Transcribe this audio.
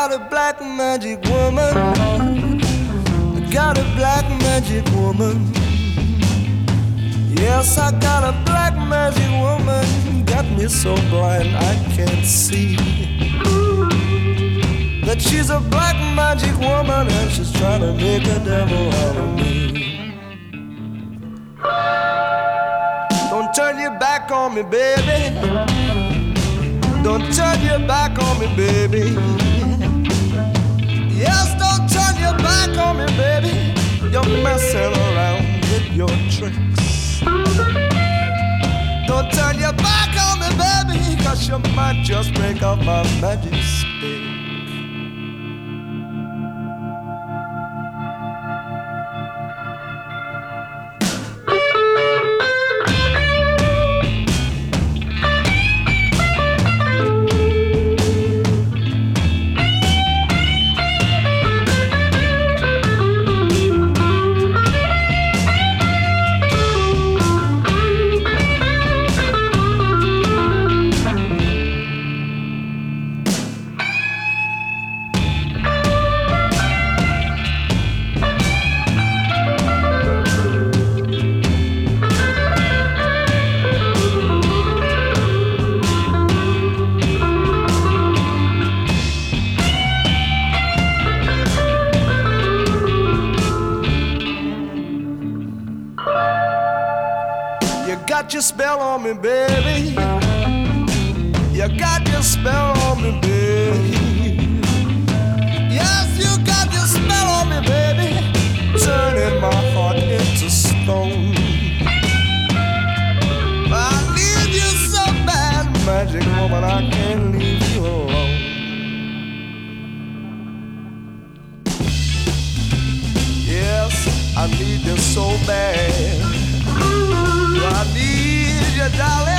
got a black magic woman. I got a black magic woman. Yes, I got a black magic woman. Got me so blind I can't see that she's a black magic woman and she's trying to make a devil out of me. Don't turn your back on me, baby. Don't turn your back on me, baby. Yes, don't turn your back on me, baby. You're messing around with your tricks. Don't turn your back on me, baby, 'cause you might just break up my magic stick. Got your spell on me, baby. You got your spell on me, baby. Yes, you got your spell on me, baby. Turning my heart into stone. I need you so bad, magic woman, I can't leave you alone. Yes, I need you so bad. I need you, darling.